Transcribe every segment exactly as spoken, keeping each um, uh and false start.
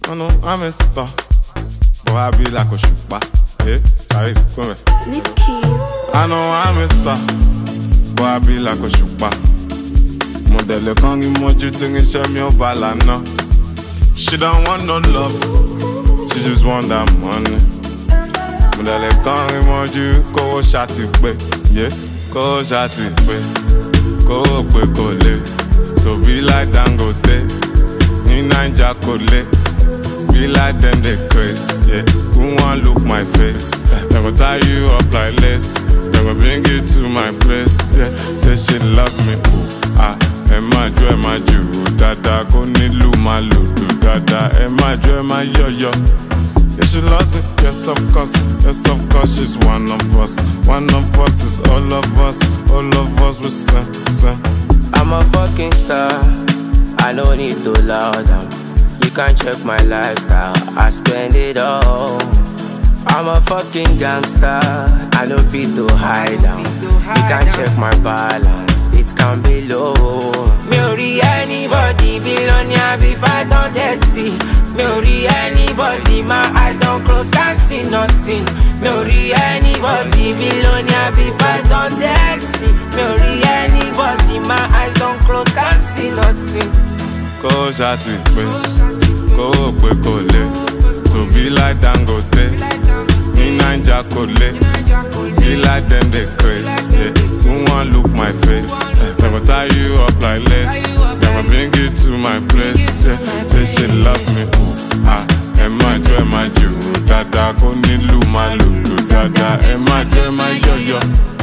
I know I'm a star, but I be like a shupa. Hey, sorry, come here. I know I'm a star, but I be like a shupa. Model can't give much you think and share me a balana. She don't want no love, she just want that money. Model can't give much you go shati pe, yeah, go shati pe, go pe go le. To be like Dangote, in Ninja Kole. Be like them, they crazy, yeah. Who want look my face? They gon' tie you up like lace. They gon' bring you to my place, yeah. Say she love me, ooh, ah. Emma jo, Emma ju, dada. Go nilu maludu, dada. Emma jo, Emma yo yo. Yeah, she loves me, yes of course, yes of course. She's one of us, one of us is all of us, all of us we sing, sing. I'm a fucking star, I don't need to loud down. You can't check my lifestyle, I spend it all. I'm a fucking gangster, I don't feel to hide down. You can't check my balance, it can be low. Me ori anybody billionaire before I don't dead see. Me ori anybody, my eyes don't close, can't see nothing. Me ori anybody billionaire before I don't dead see. Me ori anybody, my eyes don't close, can't see nothing. Go shati pe, go pe go le. To be like Dangote, in Ninja Kole. Be like them, they crazy, yeah. Who want look my face? They gon' tie you up like lace. They gon' bring you to my place, yeah. Say she love me, ooh, ah. Emma jo, Emma ju, dada. Go nilu maludu, dada. Emma jo, Emma yo yo.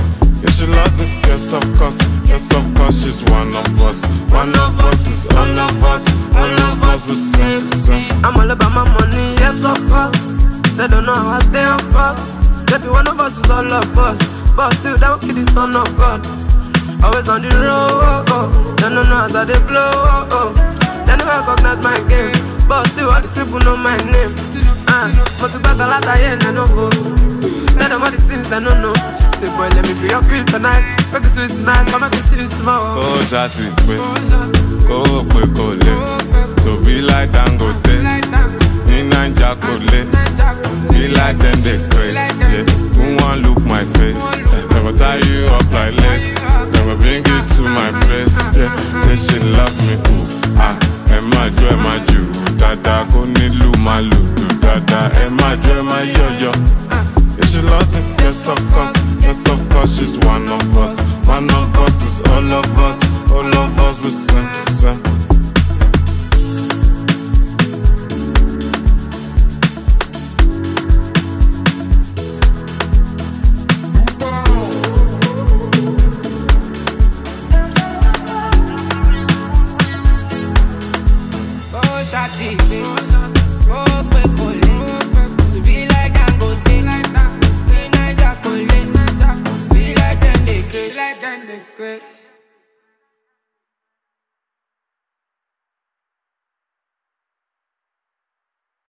If she loves me, yes of course, yes of course. She's one of us, one of us is all of us, all of us the same, same. I'm all about my money, yes of course. They don't know how I stay on course. Maybe one of us is all of us, but still don't kill the son of God. Always on the road, oh, oh. They don't know how they blow, oh, oh. They never recognize my game, but still all these people know my name. Ah, but to back a lot of years, they don't go. They don't know the things they don't know. Say boy, let me be your creep tonight. Make it sweet tonight, come make it sweet tomorrow. Go shati pe, go pe go le. To be like Dangote, in Ninja Kole. Be like them, they crazy, yeah. Who want look my face? They gon' tie you up like lace. They gon' bring you to my place, yeah. Say she love me, ooh, ah. Emma jo, Emma ju, dada. Go nilu maludu, dada. Emma jo, Emma yo yo. If she loves me, yes of course, yes of course. She's one of us, one of us is all of us, all of us we sing, sing. Shati, go pe kole. Be like Dangote, be like Dangote. Be like them, they crazy.